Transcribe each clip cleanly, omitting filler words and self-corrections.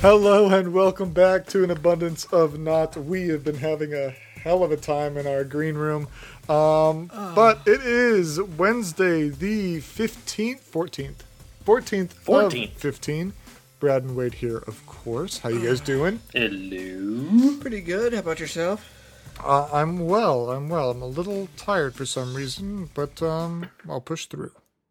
Hello and welcome back to An Abundance of Not. We have been having a hell of a time in our green room. But it is Wednesday the 14th of 15. Brad and Wade here, of course. How you guys doing? Hello. Pretty good. How about yourself? I'm well. I'm a little tired for some reason, but I'll push through.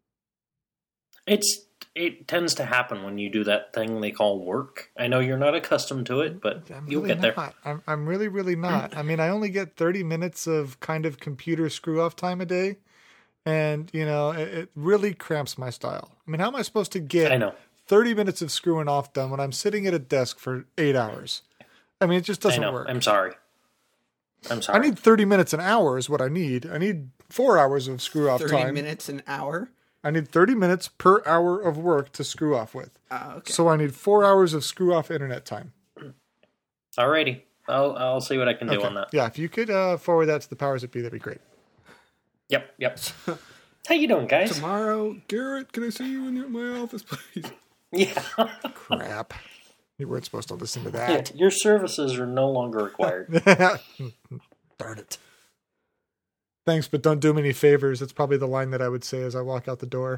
It tends to happen when you do that thing they call work. I know you're not accustomed to it, but you'll get there. I'm really not. I mean, I only get 30 minutes of kind of computer screw-off time a day, and, you know, it really cramps my style. I mean, how am I supposed to get 30 minutes of screwing off done when I'm sitting at a desk for 8 hours? I mean, it just doesn't work. I'm sorry. I need 30 minutes an hour is what I need. I need 4 hours of screw-off time. 30 minutes an hour? I need 30 minutes per hour of work to screw off with. Okay. So I need 4 hours of screw off internet time. Alrighty. I'll see what I can do on that. Yeah, if you could forward that to the powers that be, that'd be great. Yep. How you doing, guys? Tomorrow, Garrett, can I see you in my office, please? Yeah. Crap. You weren't supposed to listen to that. Yeah, your services are no longer required. Darn it. Thanks, but don't do me any favors. That's probably the line that I would say as I walk out the door.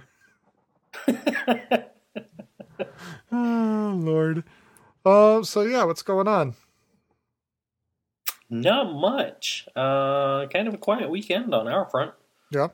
Oh, Lord. So yeah, what's going on? Not much. Kind of a quiet weekend on our front. Yeah.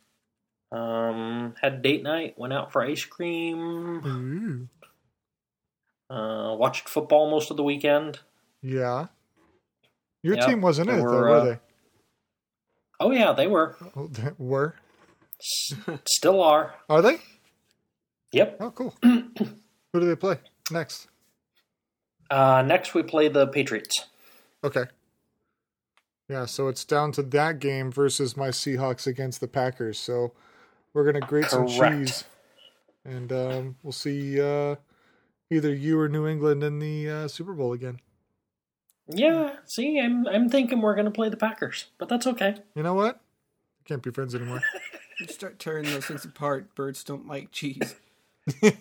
Had date night, went out for ice cream. Watched football most of the weekend. Yeah. Your team wasn't in it, though, were they? Oh, yeah, they were. Oh, they were? Still are. Are they? Yep. Oh, cool. Who do they play next? Next, we play the Patriots. Okay. Yeah, so it's down to that game versus my Seahawks against the Packers. So we're going to grate some cheese. And we'll see either you or New England in the Super Bowl again. Yeah, see, I'm thinking we're going to play the Packers, but that's okay. You know what? Can't be friends anymore. Start tearing those things apart. Birds don't like cheese. I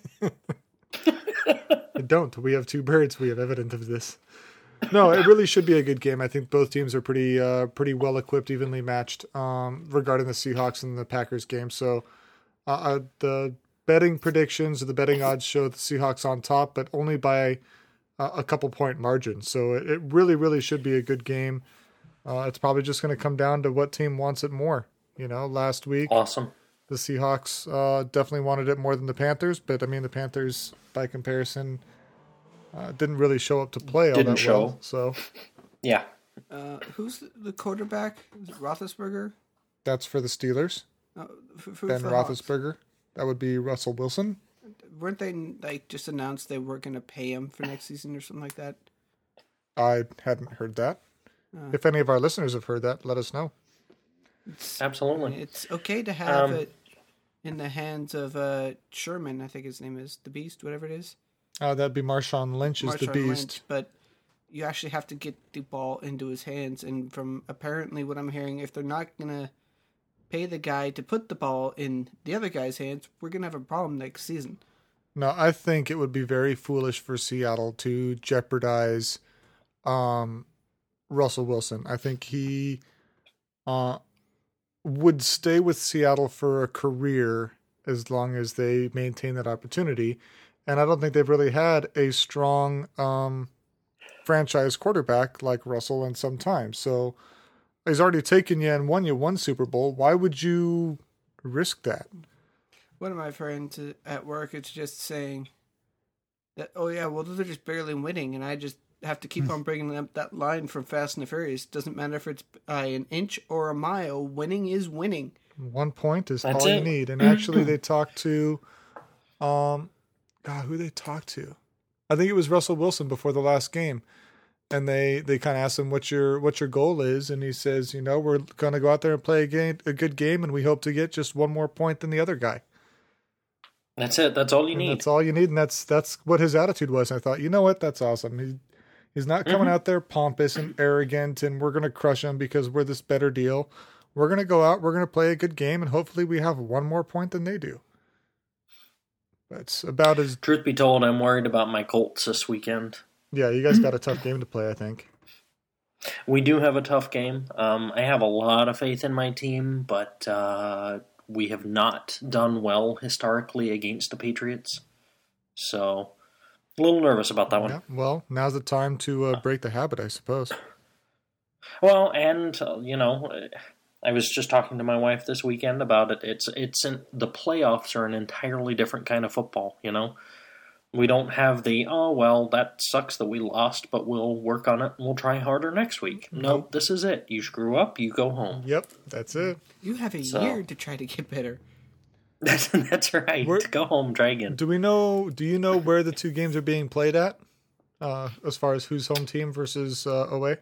don't. We have two birds. We have evidence of this. No, it really should be a good game. I think both teams are pretty well equipped, evenly matched regarding the Seahawks and the Packers game. So the betting predictions or the betting odds show the Seahawks on top, but only by a couple point margin. So it really, really should be a good game. It's probably just going to come down to what team wants it more. You know, last week, awesome. The Seahawks definitely wanted it more than the Panthers, but I mean, the Panthers, by comparison, didn't really show up to play all that well. So, yeah. Who's the quarterback? Is it Roethlisberger? That's for the Steelers. Ben Roethlisberger. That would be Russell Wilson. Weren't they just announced they were going to pay him for next season or something like that? I hadn't heard that. If any of our listeners have heard that, let us know. Absolutely. It's okay to have it in the hands of Sherman, I think his name is, the Beast, whatever it is. That'd be Marshawn Lynch is the Beast. Lynch, but you actually have to get the ball into his hands, and from apparently what I'm hearing, if they're not going to pay the guy to put the ball in the other guy's hands, we're going to have a problem next season. No, I think it would be very foolish for Seattle to jeopardize Russell Wilson. I think he would stay with Seattle for a career as long as they maintain that opportunity. And I don't think they've really had a strong franchise quarterback like Russell in some time. So he's already taken you and won you one Super Bowl. Why would you risk that? One of my friends at work is just saying that, oh yeah, well, they're just barely winning, and I just have to keep on bringing up that line from Fast and the Furious. Doesn't matter if it's by an inch or a mile, winning is winning. 1 point is all you need. And actually, they talked to, who they talked to? I think it was Russell Wilson before the last game. And they kind of asked him what your goal is, and he says, you know, we're going to go out there and play a good game, and we hope to get just one more point than the other guy. That's it. That's all you need. That's all you need, and that's what his attitude was. And I thought, you know what, that's awesome. He's not coming out there pompous and arrogant, and we're going to crush him because we're this better deal. We're going to go out, we're going to play a good game, and hopefully we have one more point than they do. It's about as... Truth be told, I'm worried about my Colts this weekend. Yeah, you guys got a tough game to play, I think. We do have a tough game. I have a lot of faith in my team, but we have not done well historically against the Patriots. So, a little nervous about that one. Yeah, well, now's the time to break the habit, I suppose. Well, and, I was just talking to my wife this weekend about it. The playoffs are an entirely different kind of football, We don't have that sucks that we lost, but we'll work on it and we'll try harder next week. Nope, this is it. You screw up, you go home. Yep, that's it. You have a year to try to get better. That's right. Go home, try again. Do you know where the two games are being played at? As far as who's home team versus away?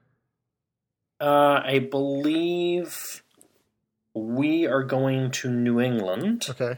I believe we are going to New England. Okay.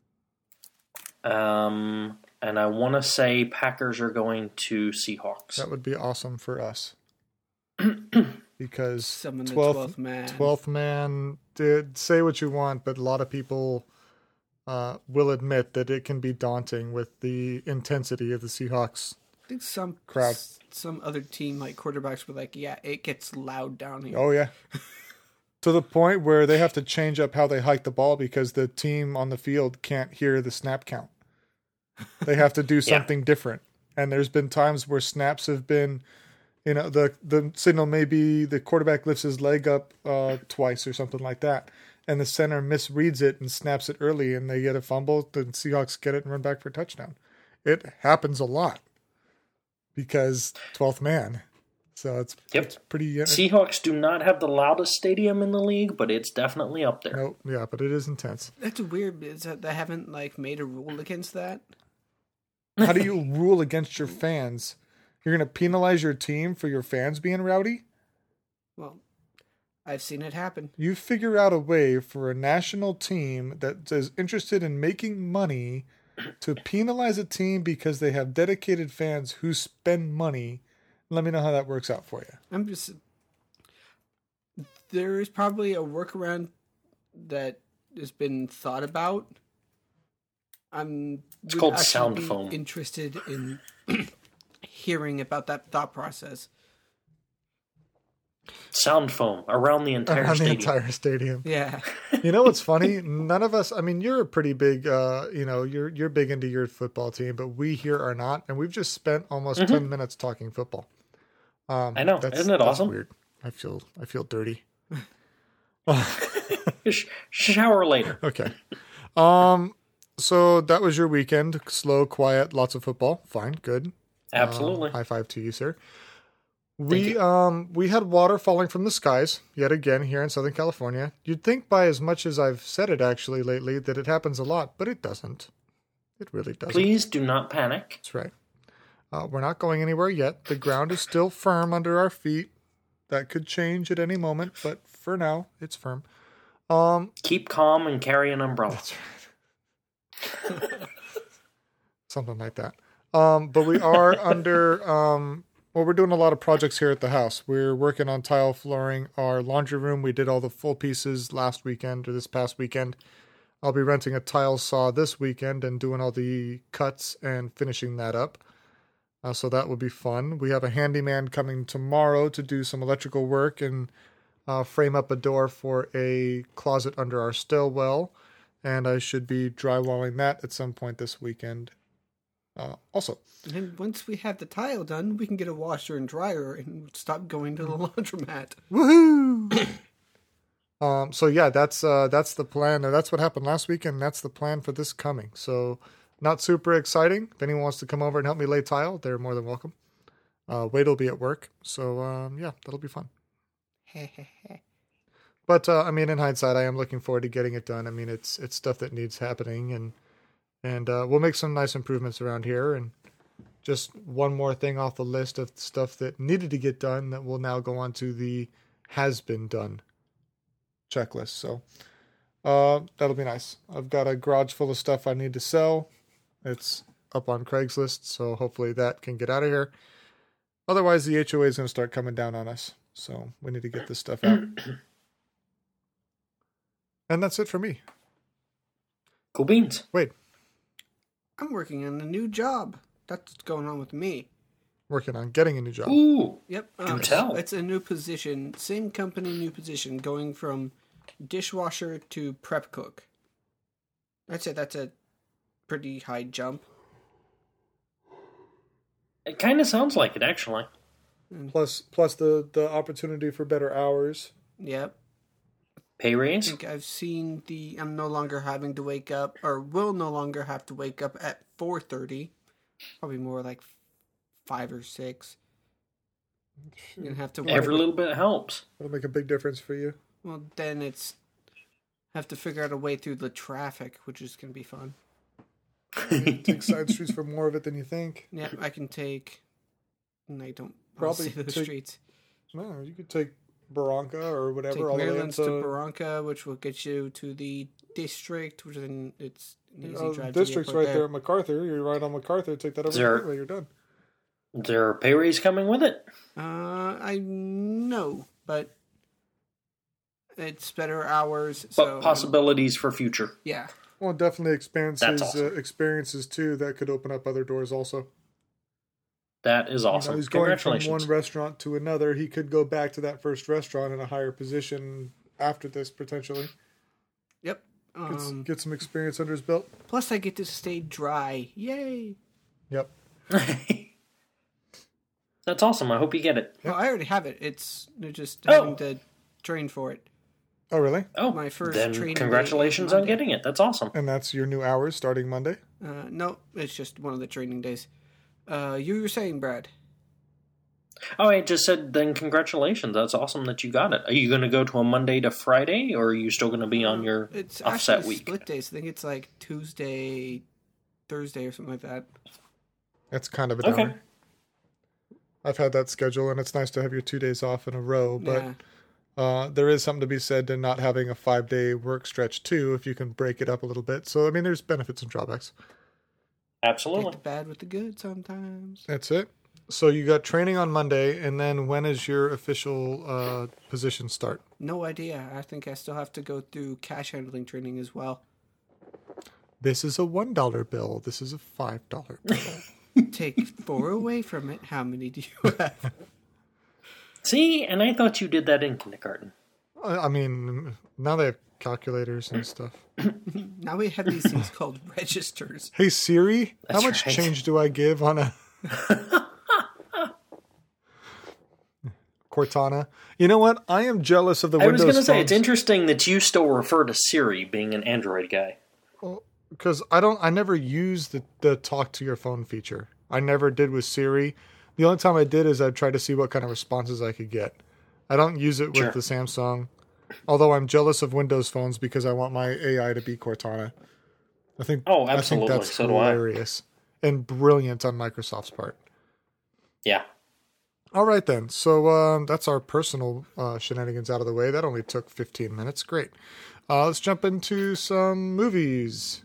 And I want to say Packers are going to Seahawks. That would be awesome for us. Because Summon the 12th man. 12th man, say what you want, but a lot of people will admit that it can be daunting with the intensity of the Seahawks. I think some crowd. Some other team, like quarterbacks, were like, yeah, it gets loud down here. Oh, yeah. To the point where they have to change up how they hike the ball because the team on the field can't hear the snap count. They have to do something different. And there's been times where snaps have been, the signal may be the quarterback lifts his leg up twice or something like that. And the center misreads it and snaps it early and they get a fumble. The Seahawks get it and run back for a touchdown. It happens a lot because 12th man. So it's pretty... Seahawks do not have the loudest stadium in the league, but it's definitely up there. No, yeah, but it is intense. That's weird. Is that they haven't made a rule against that? How do you rule against your fans? You're going to penalize your team for your fans being rowdy? Well, I've seen it happen. You figure out a way for a national team that is interested in making money to penalize a team because they have dedicated fans who spend money. Let me know how that works out for you. There is probably a workaround that has been thought about. It's called sound foam. Interested in hearing about that thought process. Sound foam around the entire stadium. Yeah. You know what's funny? None of us. I mean, you're a pretty big. You're big into your football team, but we here are not, and we've just spent almost 10 minutes talking football. I know, isn't it awesome? Weird. I feel dirty. Shower later. Okay. So that was your weekend. Slow, quiet, lots of football. Fine, good. Absolutely. High five to you, sir. We had water falling from the skies yet again here in Southern California. You'd think by as much as I've said it actually lately that it happens a lot, but it doesn't. It really doesn't. Please do not panic. That's right. We're not going anywhere yet. The ground is still firm under our feet. That could change at any moment, but for now, it's firm. Keep calm and carry an umbrella. That's right. Something like that. But we are under... we're doing a lot of projects here at the house. We're working on tile flooring our laundry room. We did all the full pieces last weekend or this past weekend. I'll be renting a tile saw this weekend and doing all the cuts and finishing that up. So that will be fun. We have a handyman coming tomorrow to do some electrical work and frame up a door for a closet under our stairwell. And I should be drywalling that at some point this weekend. Also. And once we have the tile done, we can get a washer and dryer and stop going to the laundromat. Woohoo! So yeah, that's the plan. That's what happened last week, and that's the plan for this coming. So not super exciting. If anyone wants to come over and help me lay tile, they're more than welcome. Wade will be at work, so yeah, that'll be fun. But I mean, in hindsight, I am looking forward to getting it done. I mean, it's stuff that needs happening, and we'll make some nice improvements around here. And just one more thing off the list of stuff that needed to get done that will now go on to the has been done checklist. So that'll be nice. I've got a garage full of stuff I need to sell. It's up on Craigslist, so hopefully that can get out of here. Otherwise, the HOA is going to start coming down on us. So we need to get this stuff out. And that's it for me. Cool beans. Wait. I'm working on a new job. That's what's going on with me. Working on getting a new job. Ooh. Yep. Do tell. It's a new position. Same company, new position. Going from dishwasher to prep cook. I'd say that's a pretty high jump. It kind of sounds like it, actually. Plus the opportunity for better hours. Yep. Pay I raise? think I've seen I'm no longer having to wake up, or will no longer have to wake up at 4:30. Probably more like 5 or 6. You're going to have to wake Every little bit helps. It'll make a big difference for you. Well, then it's have to figure out a way through the traffic, which is going to be fun. Take side streets for more of it than you think. Yeah, I can take. And I don't Probably see the take- streets. No, you could take Barranca or whatever Take all the way Maryland's into to Barranca, which will get you to the district, which then it's an easy drive. district's to the right airport there at MacArthur. You're right on MacArthur. Take that over Is there- the freeway. You're done. Is there a pay raise coming with it? I know, but it's better hours. But So possibilities for future. yeah, Well, it definitely expands That's his awesome. experiences too. That could open up other doors also. That is awesome. He's going from Congratulations. one restaurant to another. He could go back to that first restaurant in a higher position after this potentially. yep. Get some experience under his belt. Plus, I get to stay dry. Yay! Yep. That's awesome. I hope you get it. Well, I already have it. It's just Oh. having to train for it. Oh, really? Oh, My first then training day congratulations is on Monday. getting it. That's awesome. And that's your new hours starting Monday? No, it's just one of the training days. You were saying, Brad? Oh, I just said then congratulations. That's awesome that you got it. Are you going to go to a Monday to Friday, or are you still going to be on your It's offset actually week? split days. I think it's like Tuesday, Thursday, or something like that. That's kind of a Okay. downer. I've had that schedule, and it's nice to have your 2 days off in a row, but Yeah. there is something to be said to not having a 5-day work stretch too, if you can break it up a little bit. So, I mean, there's benefits and drawbacks. Take Absolutely. the bad with the good sometimes. That's it. So you got training on Monday, and then when is your official position start? No idea. I think I still have to go through cash handling training as well. This is a $1 bill. This is a $5 bill. Take 4 away from it. How many do you have? See, and I thought you did that in kindergarten. I mean, now they have calculators and stuff. Now we have these things called registers. Hey Siri, how That's much right. change do I give on a Cortana? You know what? I am jealous of the I was Windows going to say, it's phones. interesting that you still refer to Siri being an Android guy. Because I never use the talk to your phone feature. I never did with Siri. The only time I did is I tried to see what kind of responses I could get. I don't use it with Sure. the Samsung. Although I'm jealous of Windows phones because I want my AI to be Cortana. I think Absolutely. I think that's So do I. hilarious and brilliant on Microsoft's part. Yeah. All right then. So that's our personal shenanigans out of the way. That only took 15 minutes. Great. Let's jump into some movies.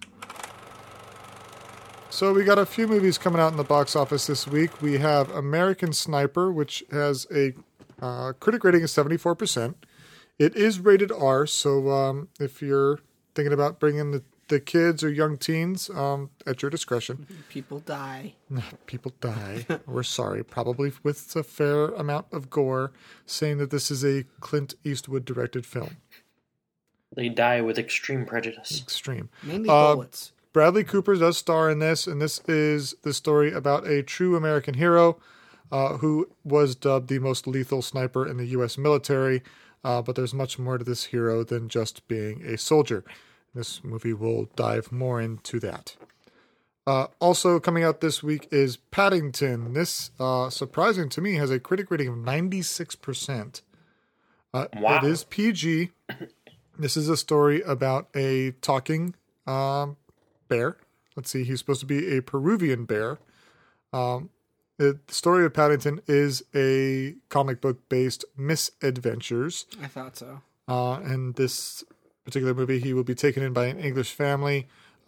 So we got a few movies coming out in the box office this week. We have American Sniper, which has a critic rating of 74%. It is rated R, so if you're thinking about bringing the kids or young teens, at your discretion. People die. People die. We're sorry. Probably with a fair amount of gore, saying that this is a Clint Eastwood directed film. They die with extreme prejudice. Extreme. Mainly bullets. Bradley Cooper does star in this, and this is the story about a true American hero who was dubbed the most lethal sniper in the U.S. military. But there's much more to this hero than just being a soldier. This movie will dive more into that. Also coming out this week is Paddington. This, surprising to me, has a critic rating of 96%. Wow. It is PG. This is a story about a talking bear. Let's see, he's supposed to be a Peruvian bear. The story of Paddington is a comic book based misadventures. I thought so. And this particular movie, he will be taken in by an English family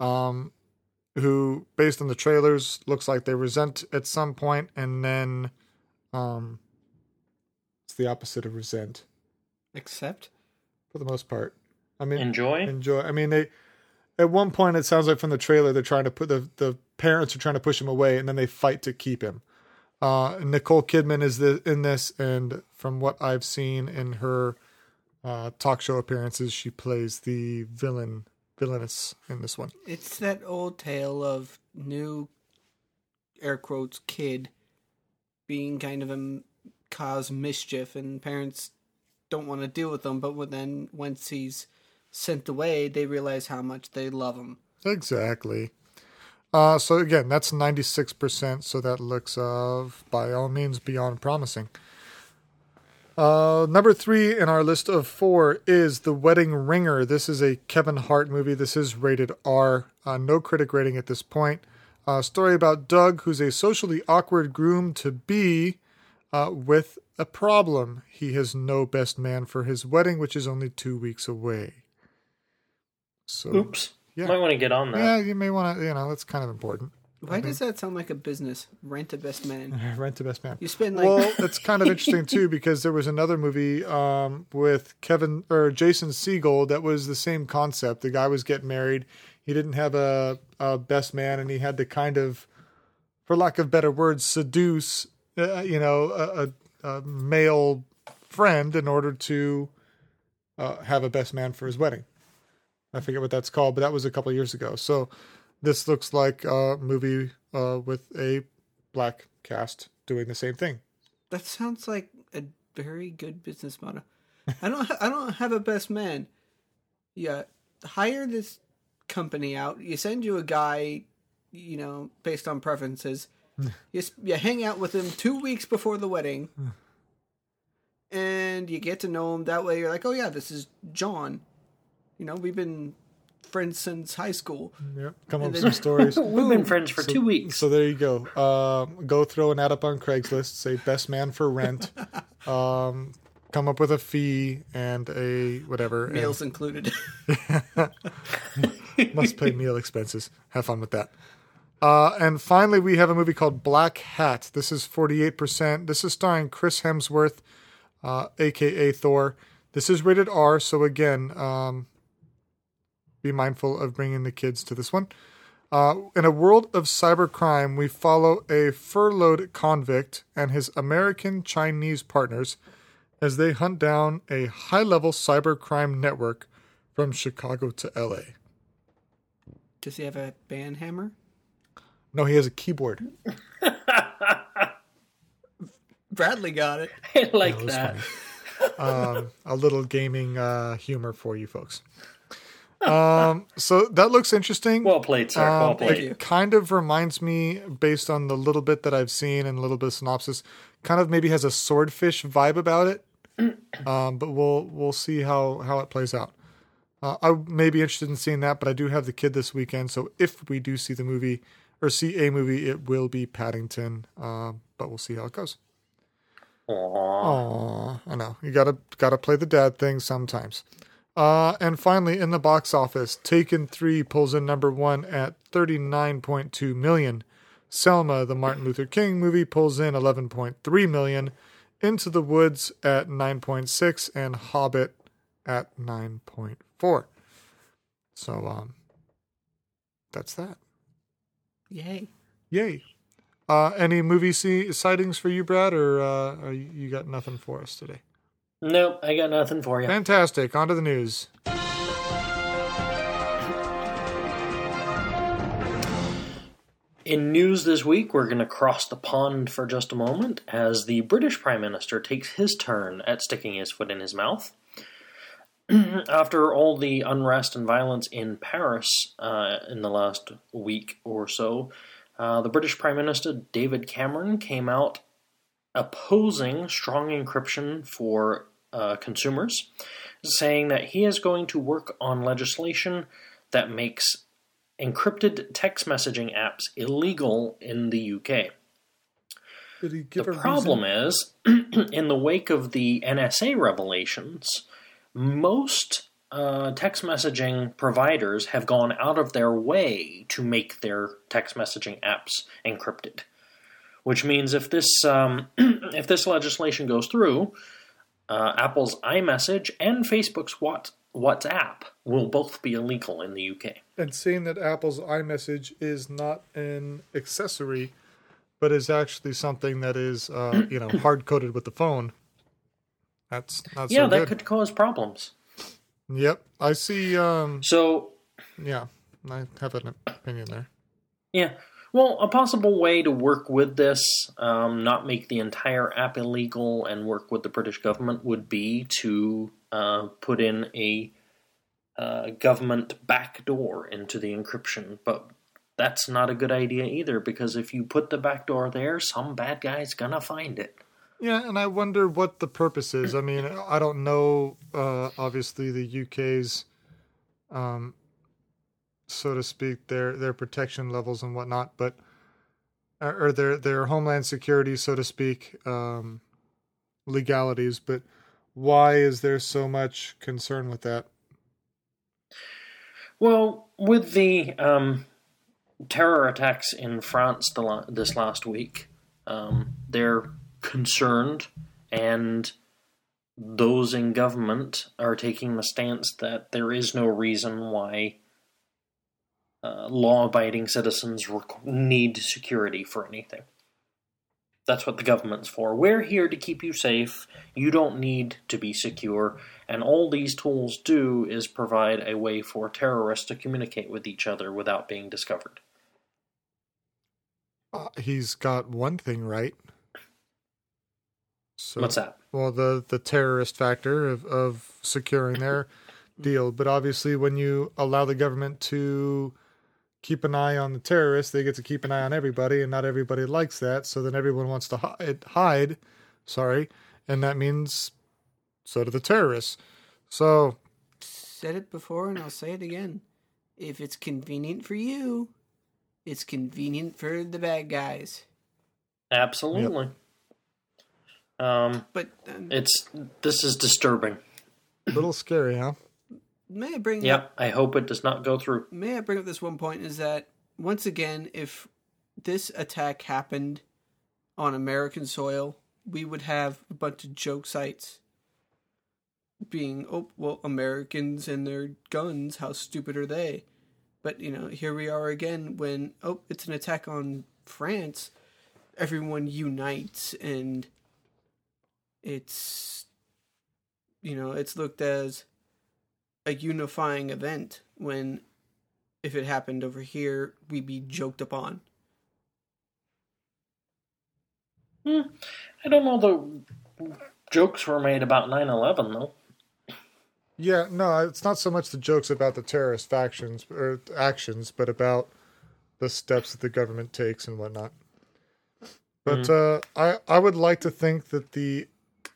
who, based on the trailers, looks like they resent at some point, and then it's the opposite of resent Except? for the most part. I mean, Enjoy? enjoy. I mean, At one point, it sounds like from the trailer, they're trying to put the parents are trying to push him away, and then they fight to keep him. Nicole Kidman is in this, and from what I've seen in her talk show appearances, she plays the villainess in this one. It's that old tale of new, air quotes, kid being kind of cause mischief, and parents don't want to deal with him, but once he's sent away, they realize how much they love him. Exactly. So again, that's 96%, so that looks by all means beyond promising. Number 3 in our list of 4 is The Wedding Ringer. This is a Kevin Hart movie. This is rated R. No critic rating at this point. Story about Doug, who's a socially awkward groom-to-be with a problem. He has no best man for his wedding, which is only 2 weeks away. So, oops. Yeah. Might want to get on that. Yeah, you may want to, that's kind of important. Why does that sound like a business? Rent a best man. Rent a best man. You spend Well, that's kind of interesting too, because there was another movie with Jason Segel that was the same concept. The guy was getting married. He didn't have a best man, and he had to kind of, for lack of better words, seduce, a male friend in order to have a best man for his wedding. I forget what that's called, but that was a couple of years ago. So this looks like a movie with a black cast doing the same thing. That sounds like a very good business model. I don't have a best man. Yeah, hire this company out. You send you a guy, based on preferences. You hang out with him 2 weeks before the wedding, and you get to know him. That way, you're like, oh yeah, this is John. We've been friends since high school. Yeah, come up with some stories. We've been friends for 2 weeks. So there you go. Go throw an ad up on Craigslist. Say best man for rent. Come up with a fee and a whatever. Meals included. Must pay meal expenses. Have fun with that. And finally, we have a movie called Black Hat. This is 48%. This is starring Chris Hemsworth, a.k.a. Thor. This is rated R, so again, be mindful of bringing the kids to this one. In a world of cybercrime, we follow a furloughed convict and his American-Chinese partners as they hunt down a high-level cybercrime network from Chicago to L.A. Does he have a band hammer? No, he has a keyboard. Bradley got it. I like that. A little gaming humor for you folks. So that looks interesting. Well played, sir. Well played. It kind of reminds me, based on the little bit that I've seen and a little bit of synopsis, kind of maybe has a Swordfish vibe about it. But we'll see how it plays out. I may be interested in seeing that, but I do have the kid this weekend, so if we do see the movie or see a movie, it will be Paddington. But we'll see how it goes. Aww, I know. You gotta play the dad thing sometimes. And finally, in the box office, Taken 3 pulls in number 1 at $39.2 million. Selma, the Martin Luther King movie, pulls in $11.3 million. Into the Woods at 9.6 and Hobbit at 9.4. So, that's that. Yay. Any movie sightings for you, Brad, or you got nothing for us today? Nope, I got nothing for you. Fantastic. On to the news. In news this week, we're going to cross the pond for just a moment as the British Prime Minister takes his turn at sticking his foot in his mouth. After all the unrest and violence in Paris in the last week or so, the British Prime Minister, David Cameron, came out opposing strong encryption for consumers, saying that he is going to work on legislation that makes encrypted text messaging apps illegal in the UK. Did he give the problem is, in the wake of the NSA revelations, most text messaging providers have gone out of their way to make their text messaging apps encrypted. Which means if this if this legislation goes through, Apple's iMessage and Facebook's WhatsApp will both be illegal in the UK. And seeing that Apple's iMessage is not an accessory, but is actually something that is, hard-coded with the phone, that's not so good. Yeah, that could cause problems. Yep, I see. So, yeah, I have an opinion there. Yeah. Well, a possible way to work with this, not make the entire app illegal and work with the British government, would be to put in a government backdoor into the encryption. But that's not a good idea either, because if you put the backdoor there, some bad guy's gonna find it. Yeah, and I wonder what the purpose is. I mean, I don't know, obviously, the UK's, so to speak, their protection levels and whatnot, but or their homeland security, so to speak, legalities. But why is there so much concern with that? Well, with the terror attacks in France this last week, they're concerned, and those in government are taking the stance that there is no reason why law-abiding citizens need security for anything. That's what the government's for. We're here to keep you safe. You don't need to be secure. And all these tools do is provide a way for terrorists to communicate with each other without being discovered. He's got one thing right. So, what's that? Well, the terrorist factor of securing their deal. But obviously, when you allow the government to keep an eye on the terrorists, they get to keep an eye on everybody, and not everybody likes that. So then everyone wants to hide. And that means so do the terrorists. So, said it before, and I'll say it again. If it's convenient for you, it's convenient for the bad guys. Absolutely. Yep. But this is disturbing. A little scary, huh? May I bring Yep, up, I hope it does not go through. May I bring up this one point, is that, once again, if this attack happened on American soil, we would have a bunch of joke sites being, Americans and their guns, how stupid are they? But, here we are again when, it's an attack on France, everyone unites, and it's, it's looked as a unifying event, when if it happened over here, we'd be joked upon. I don't know, the jokes were made about 9/11 though. Yeah, no, it's not so much the jokes about the terrorist factions or actions, but about the steps that the government takes and whatnot. But I would like to think that the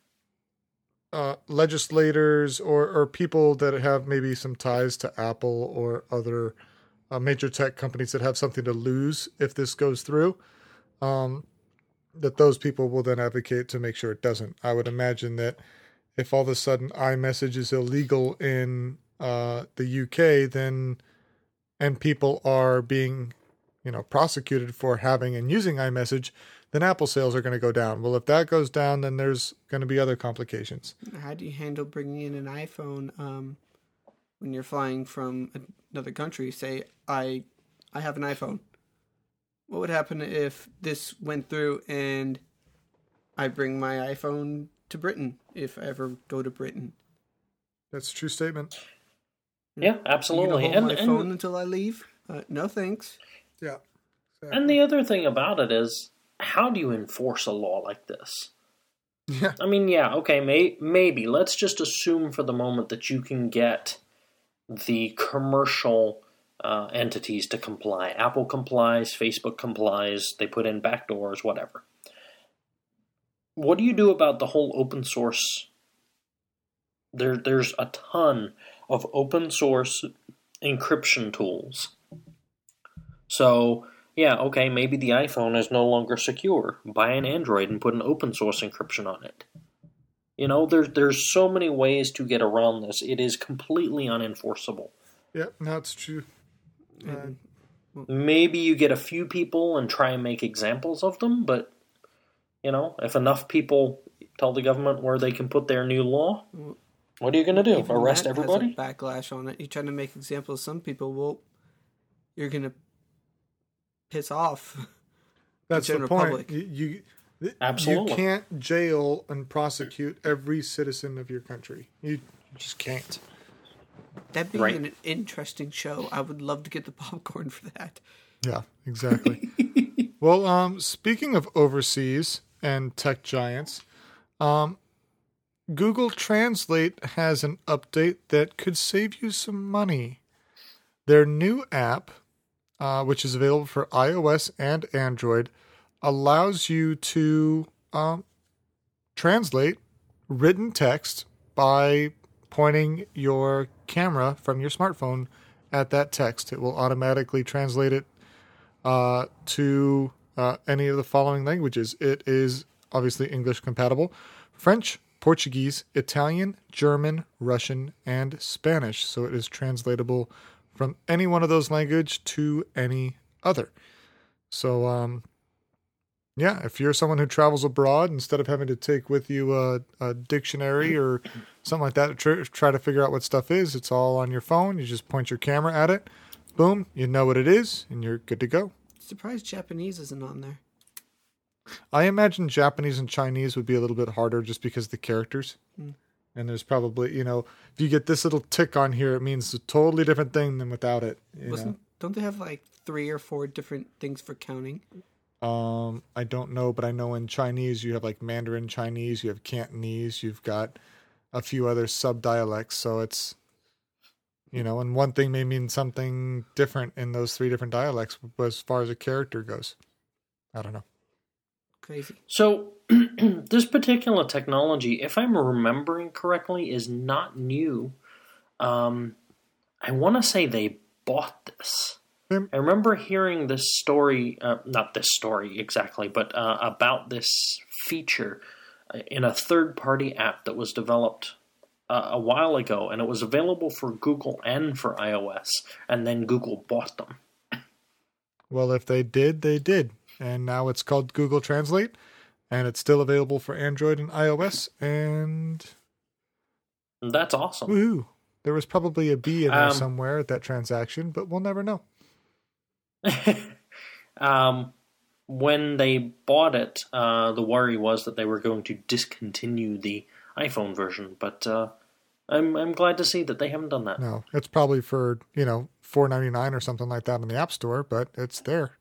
legislators or people that have maybe some ties to Apple or other major tech companies that have something to lose if this goes through, that those people will then advocate to make sure it doesn't. I would imagine that if all of a sudden iMessage is illegal in the UK, and people are being prosecuted for having and using iMessage, then Apple sales are going to go down. Well, if that goes down, then there's going to be other complications. How do you handle bringing in an iPhone when you're flying from another country? Say, I have an iPhone. What would happen if this went through and I bring my iPhone to Britain, if I ever go to Britain? That's a true statement. Yeah, absolutely. You gonna hold my phone until I leave? No, thanks. Yeah. Exactly. And the other thing about it is, how do you enforce a law like this? Yeah. I mean, yeah, okay, maybe. Let's just assume for the moment that you can get the commercial entities to comply. Apple complies, Facebook complies, they put in backdoors, whatever. What do you do about the whole open source? There's a ton of open source encryption tools. So, yeah, okay, maybe the iPhone is no longer secure. Buy an Android and put an open source encryption on it. There's so many ways to get around this. It is completely unenforceable. Yeah, that's true. Maybe you get a few people and try and make examples of them, but, if enough people tell the government where they can put their new law, What are you going to do? Even Arrest that everybody? has a backlash on it. You're trying to make examples of some people. Well, you're going to piss off That's the the general point. public. You Absolutely. can't jail and prosecute every citizen of your country. You just can't. That'd be Right. an interesting show. I would love to get the popcorn for that. Yeah, exactly. Well, speaking of overseas and tech giants, Google Translate has an update that could save you some money. Their new app, which is available for iOS and Android, allows you to translate written text by pointing your camera from your smartphone at that text. It will automatically translate it to any of the following languages. It is obviously English compatible: French, Portuguese, Italian, German, Russian, and Spanish. So it is translatable from any one of those languages to any other. So, yeah, if you're someone who travels abroad, instead of having to take with you a dictionary or something like that to try to figure out what stuff is, it's all on your phone. You just point your camera at it. Boom, you know what it is, and you're good to go. Surprised Japanese isn't on there. I imagine Japanese and Chinese would be a little bit harder just because of the characters. And there's probably, if you get this little tick on here, it means a totally different thing than without it. Don't they have like 3 or 4 different things for counting? I don't know, but I know in Chinese you have like Mandarin Chinese, you have Cantonese, you've got a few other sub-dialects. So it's, and one thing may mean something different in those 3 different dialects as far as a character goes. I don't know. Crazy. So, this particular technology, if I'm remembering correctly, is not new. I want to say they bought this. I remember hearing this story, not this story exactly, but about this feature in a third-party app that was developed a while ago, and it was available for Google and for iOS, and then Google bought them. Well, if they did, they did. And now it's called Google Translate, and it's still available for Android and iOS, and That's awesome. woohoo! There was probably a B in there somewhere at that transaction, but we'll never know. When they bought it, the worry was that they were going to discontinue the iPhone version, but I'm glad to see that they haven't done that. No, it's probably for, $4.99 or something like that in the App Store, but it's there.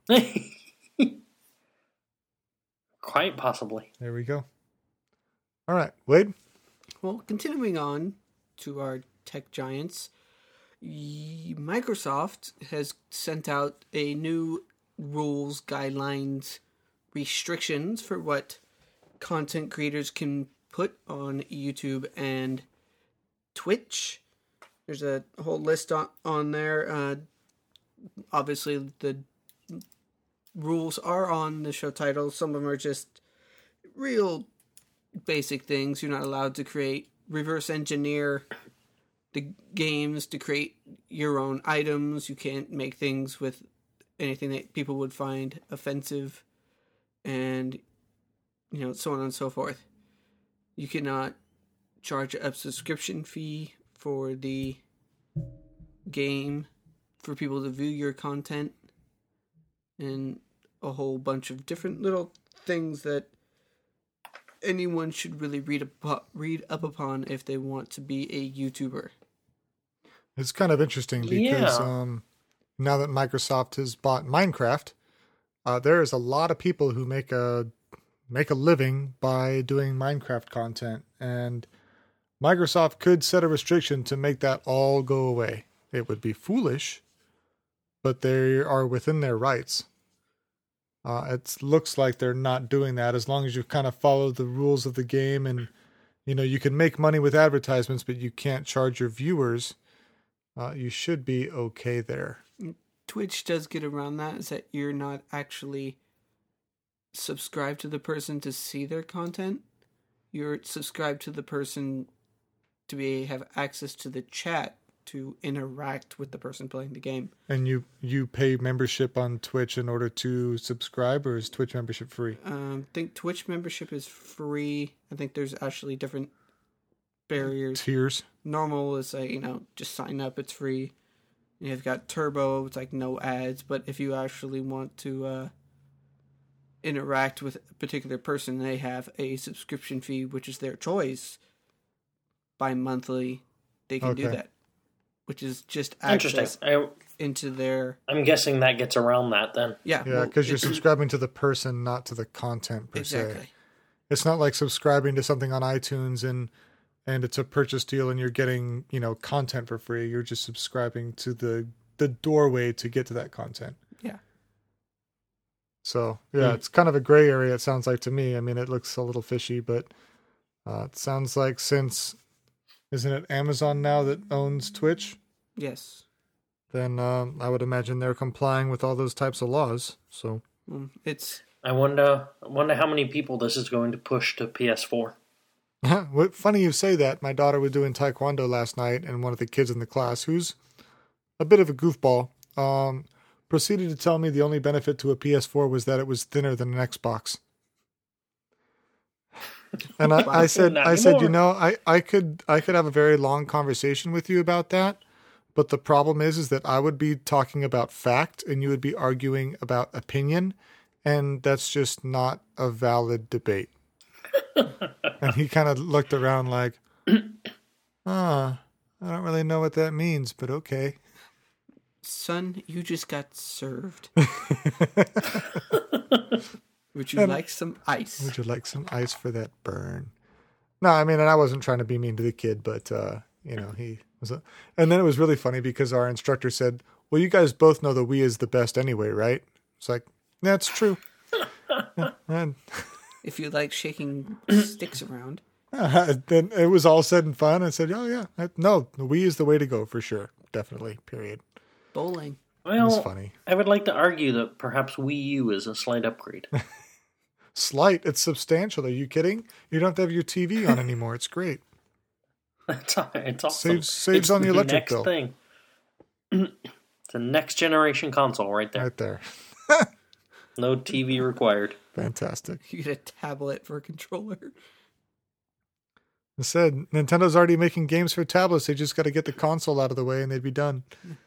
Quite possibly. There we go. All right, Wade? Well, continuing on to our tech giants, Microsoft has sent out a new rules, guidelines, restrictions for what content creators can put on YouTube and Twitch. There's a whole list on there. Obviously, the rules are on the show title. Some of them are just real basic things. You're not allowed to reverse engineer the games to create your own items. You can't make things with anything that people would find offensive, and so on and so forth. You cannot charge a subscription fee for the game for people to view your content, and a whole bunch of different little things that anyone should really read up upon if they want to be a YouTuber. It's kind of interesting because now that Microsoft has bought Minecraft, there is a lot of people who make a living by doing Minecraft content, and Microsoft could set a restriction to make that all go away. It would be foolish, but they are within their rights. It looks like they're not doing that as long as you kind of follow the rules of the game, and you can make money with advertisements, but you can't charge your viewers. You should be okay there. Twitch does get around that, is that you're not actually subscribed to the person to see their content. You're subscribed to the person to have access to the chat to interact with the person playing the game. And you pay membership on Twitch in order to subscribe, or is Twitch membership free? I think Twitch membership is free. I think there's actually different barriers. Tiers. Normal is like, just sign up, it's free. You've got Turbo, it's like no ads, but if you actually want to interact with a particular person, they have a subscription fee, which is their choice. Bi-monthly, they can do that, which is just access into their... I'm guessing that gets around that then. Yeah, because you're subscribing to the person, not to the content per se. It's not like subscribing to something on iTunes and it's a purchase deal and you're getting, content for free. You're just subscribing to the doorway to get to that content. Yeah. So, it's kind of a gray area, it sounds like to me. I mean, it looks a little fishy, but it sounds like since, isn't it Amazon now that owns Twitch? Yes. Then I would imagine they're complying with all those types of laws. So it's... I wonder how many people this is going to push to PS4. Funny you say that. My daughter was doing Taekwondo last night, and one of the kids in the class, who's a bit of a goofball, proceeded to tell me the only benefit to a PS4 was that it was thinner than an Xbox. And I said, I could have a very long conversation with you about that, but the problem is that I would be talking about fact, and you would be arguing about opinion, and that's just not a valid debate. And he kind of looked around like, I don't really know what that means, but okay. Son, you just got served. Would you like some ice? Would you like some ice for that burn? No, I mean, and I wasn't trying to be mean to the kid, but, he was and then it was really funny because our instructor said, well, you guys both know the Wii is the best anyway, right? It's like, that's true. If you like shaking sticks around. Then it was all said and fun. I said, oh, yeah. No, the Wii is the way to go for sure. Definitely, period. Bowling. Well, it's funny. I would like to argue that perhaps Wii U is a slight upgrade. Slight? It's substantial. Are you kidding? You don't have to have your TV on anymore. It's great. It's awesome. Saves on the electric bill. Thing. It's a next generation console right there. Right there. No TV required. Fantastic. You get a tablet for a controller. I said, Nintendo's already making games for tablets. They just got to get the console out of the way and they'd be done.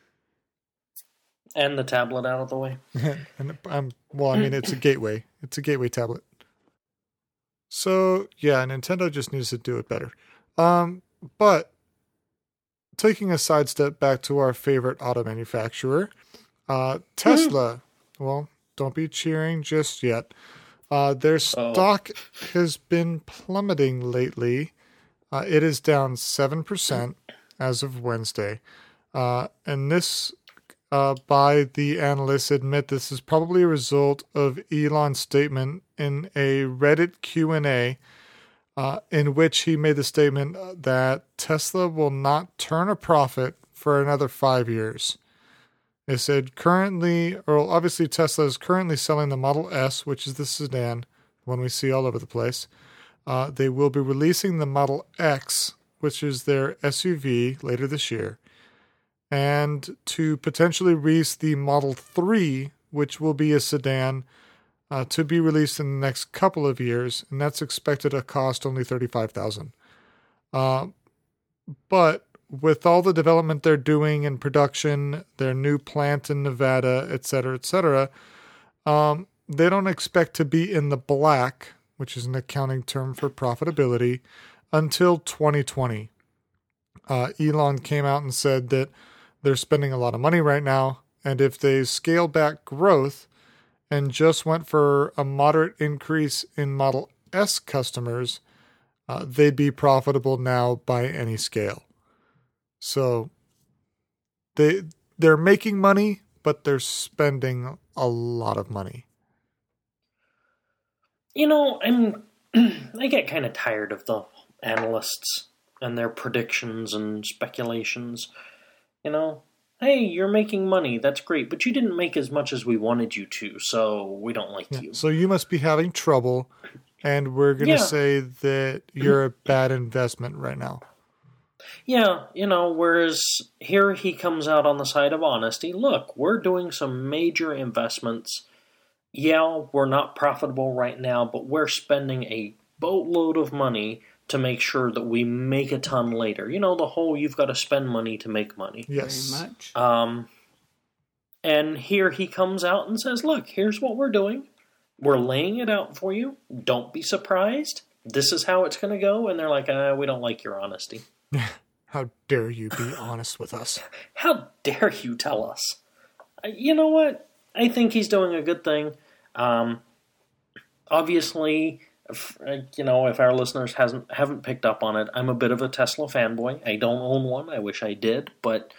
And the tablet out of the way. It's a gateway. It's a gateway tablet. So, yeah, Nintendo just needs to do it better. But taking a sidestep back to our favorite auto manufacturer, Tesla. Well, don't be cheering just yet. Their stock has been plummeting lately. It is down 7% as of Wednesday. And this, by the analysts, admit this is probably a result of Elon's statement in a Reddit Q&A in which he made the statement that Tesla will not turn a profit for another 5 years. They said obviously Tesla is currently selling the Model S, which is the sedan, one we see all over the place. They will be releasing the Model X, which is their SUV, later this year. And to potentially release the Model 3, which will be a sedan, to be released in the next couple of years, and that's expected to cost only $35,000. But with all the development they're doing in production, their new plant in Nevada, et cetera, they don't expect to be in the black, which is an accounting term for profitability, until 2020. Elon came out and said that they're spending a lot of money right now, and if they scale back growth and just went for a moderate increase in Model S customers, they'd be profitable now by any scale. So they're making money, but they're spending a lot of money. I get kind of tired of the analysts and their predictions and speculations. Hey, you're making money, that's great, but you didn't make as much as we wanted you to, so we don't like you. So you must be having trouble, and we're going to say that you're a bad investment right now. Yeah, whereas here he comes out on the side of honesty. Look, we're doing some major investments. Yeah, we're not profitable right now, but we're spending a boatload of money to make sure that we make a ton later. You know, the whole you've got to spend money to make money. Yes. Very much. And here he comes out and says, look, here's what we're doing. We're laying it out for you. Don't be surprised. This is how it's going to go. And they're like, we don't like your honesty. How dare you be honest with us? How dare you tell us? You know what? I think he's doing a good thing. Obviously, if our listeners haven't picked up on it, I'm a bit of a Tesla fanboy. I don't own one. I wish I did. But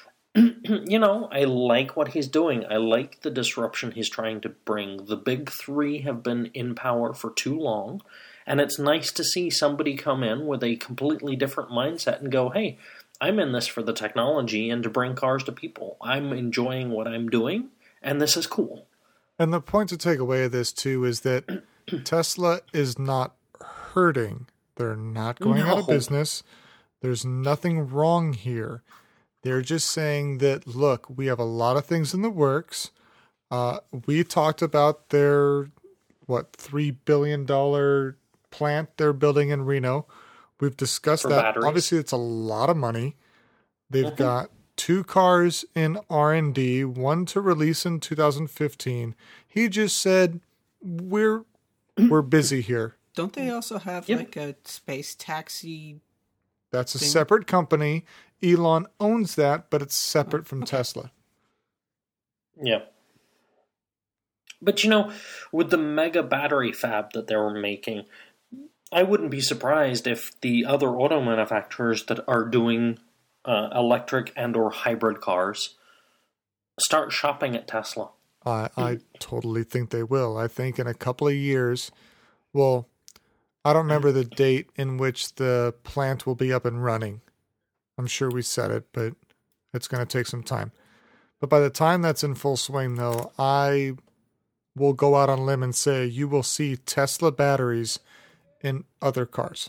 I like what he's doing. I like the disruption he's trying to bring. The big three have been in power for too long, and it's nice to see somebody come in with a completely different mindset and go, hey, I'm in this for the technology and to bring cars to people. I'm enjoying what I'm doing, and this is cool. And the point to take away of this, too, is that Tesla is not hurting. They're not going out of business. There's nothing wrong here. They're just saying that, look, we have a lot of things in the works. We talked about their, $3 billion plant they're building in Reno. We've discussed that. Batteries. Obviously, it's a lot of money. They've got 2 cars in R&D, one to release in 2015. He just said, we're busy here. Don't they also have like a space taxi? That's a separate company. Elon owns that, but it's separate from Tesla. Yeah. But, with the mega battery fab that they were making, I wouldn't be surprised if the other auto manufacturers that are doing electric and or hybrid cars start shopping at Tesla. I totally think they will. I think in a couple of years, well, I don't remember the date in which the plant will be up and running. I'm sure we said it, but it's going to take some time. But by the time that's in full swing, though, I will go out on a limb and say you will see Tesla batteries in other cars.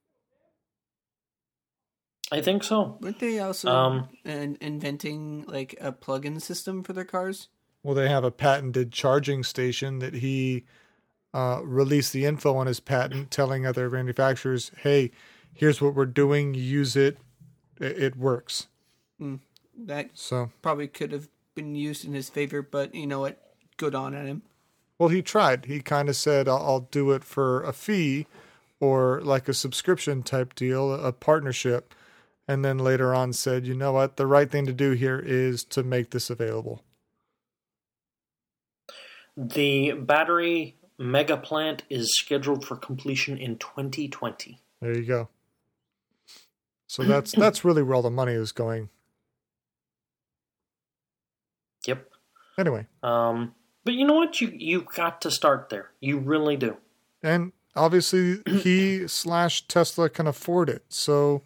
I think so. Weren't they also inventing like a plug-in system for their cars? Well, they have a patented charging station that he released the info on his patent, telling other manufacturers, hey, here's what we're doing, use it. It works. That probably could have been used in his favor, but you know what? Good on him. Well, he tried. He kind of said, I'll do it for a fee or like a subscription type deal, a partnership. And then later on said, you know what? The right thing to do here is to make this available. The battery mega plant is scheduled for completion in 2020. There you go. So that's really where all the money is going. Yep. Anyway. But you know what? You got to start there. You really do. And obviously he/Tesla can afford it. So,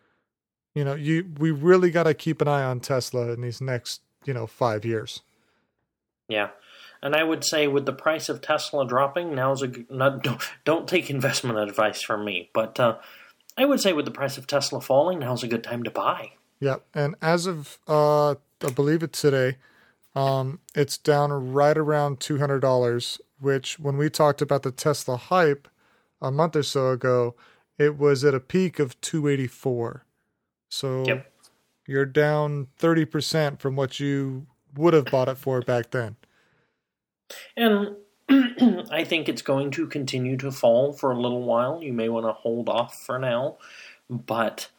we really got to keep an eye on Tesla in these next, 5 years. Yeah. And I would say with the price of Tesla dropping, don't take investment advice from me, but I would say with the price of Tesla falling, now's a good time to buy. Yeah, and as of, I believe it's today, it's down right around $200, which when we talked about the Tesla hype a month or so ago, it was at a peak of $284. So you're down 30% from what you would have bought it for back then. And I think it's going to continue to fall for a little while. You may want to hold off for now. But,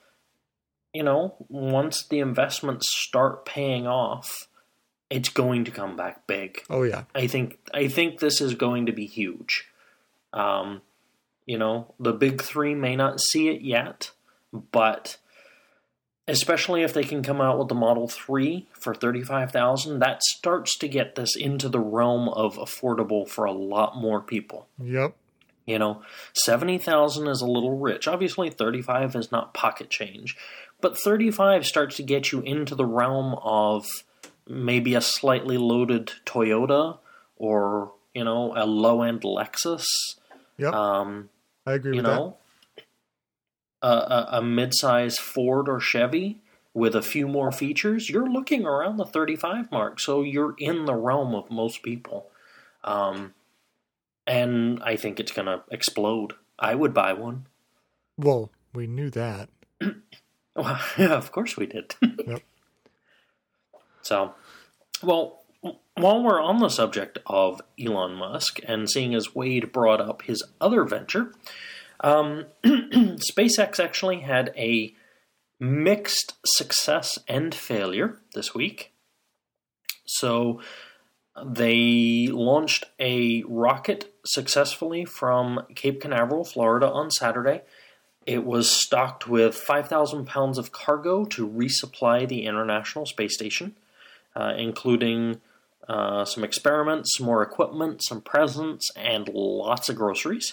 once the investments start paying off, it's going to come back big. Oh, yeah. I think this is going to be huge. The big three may not see it yet, but especially if they can come out with the Model 3 for $35,000, that starts to get this into the realm of affordable for a lot more people. Yep. $70,000 is a little rich. Obviously, $35,000 is not pocket change, but $35,000 starts to get you into the realm of maybe a slightly loaded Toyota or, a low-end Lexus. Yep. I agree with that. A mid-size Ford or Chevy with a few more features, you're looking around the 35 mark. So you're in the realm of most people. And I think it's going to explode. I would buy one. Well, we knew that. Well, yeah, of course we did. Yep. So, well, while we're on the subject of Elon Musk, and seeing as Wade brought up his other venture, SpaceX actually had a mixed success and failure this week. So they launched a rocket successfully from Cape Canaveral, Florida on Saturday. It was stocked with 5,000 pounds of cargo to resupply the International Space Station, including some experiments, more equipment, some presents, and lots of groceries.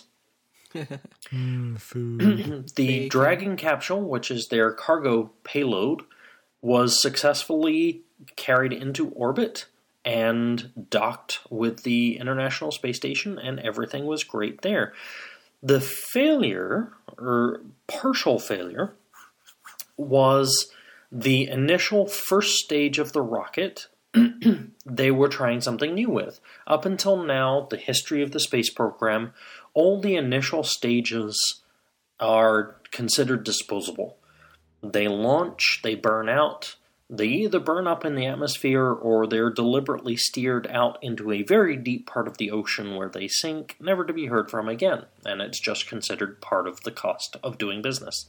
Food. The Dragon capsule, which is their cargo payload, was successfully carried into orbit and docked with the International Space Station, and everything was great there. The failure, or partial failure, was the initial first stage of the rocket. They were trying something new with. Up until now, the history of the space program, all the initial stages are considered disposable. They launch, they burn out, they either burn up in the atmosphere or they're deliberately steered out into a very deep part of the ocean where they sink, never to be heard from again, and it's just considered part of the cost of doing business.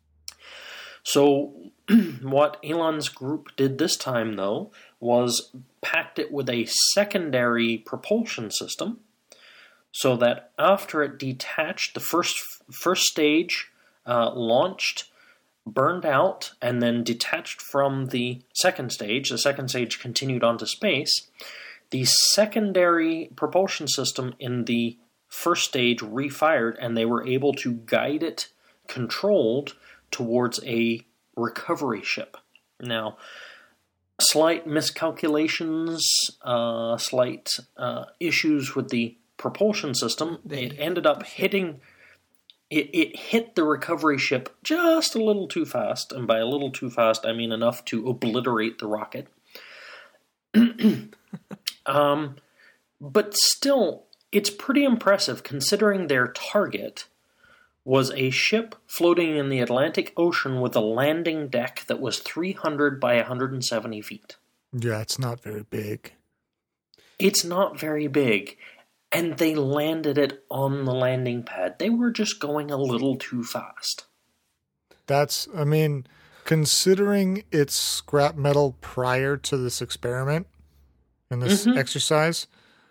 So what Elon's group did this time, though, was packed it with a secondary propulsion system so that after it detached, the first stage launched, burned out, and then detached from the second stage continued on to space. The secondary propulsion system in the first stage refired, and they were able to guide it controlled towards a recovery ship. Now, slight miscalculations, slight issues with the propulsion system. It ended up hitting... It hit the recovery ship just a little too fast, and by a little too fast, I mean enough to obliterate the rocket. But still, it's pretty impressive considering their target was a ship floating in the Atlantic Ocean with a landing deck that was 300 by 170 feet. Yeah, it's not very big. It's not very big. And they landed it on the landing pad. They were just going a little too fast. Considering it's scrap metal prior to this experiment and this exercise,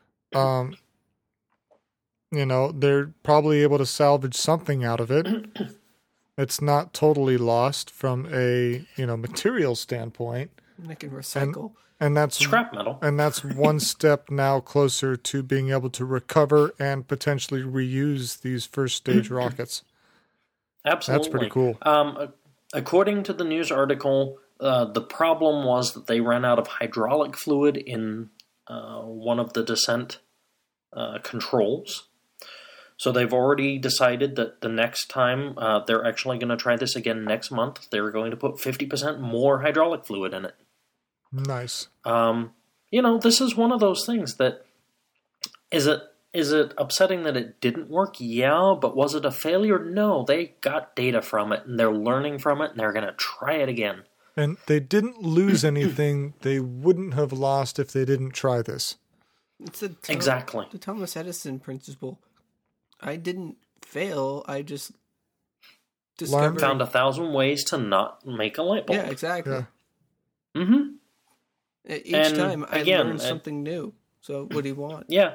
they're probably able to salvage something out of it. It's not totally lost from a, material standpoint. They can recycle. And that's scrap metal. And that's one step now closer to being able to recover and potentially reuse these first stage rockets. Absolutely. That's pretty cool. According to the news article, the problem was that they ran out of hydraulic fluid in one of the descent controls. So they've already decided that the next time they're actually going to try this again next month, they're going to put 50% more hydraulic fluid in it. Nice. This is one of those things that is it upsetting that it didn't work? Yeah, but was it a failure? No, they got data from it and they're learning from it and they're going to try it again. And they didn't lose anything they wouldn't have lost if they didn't try this. It's exactly the Thomas Edison principle. I didn't fail. I just found 1,000 ways to not make a light bulb. Yeah, exactly. Yeah. Mm-hmm. Each time I learned something new. So what do you want? Yeah.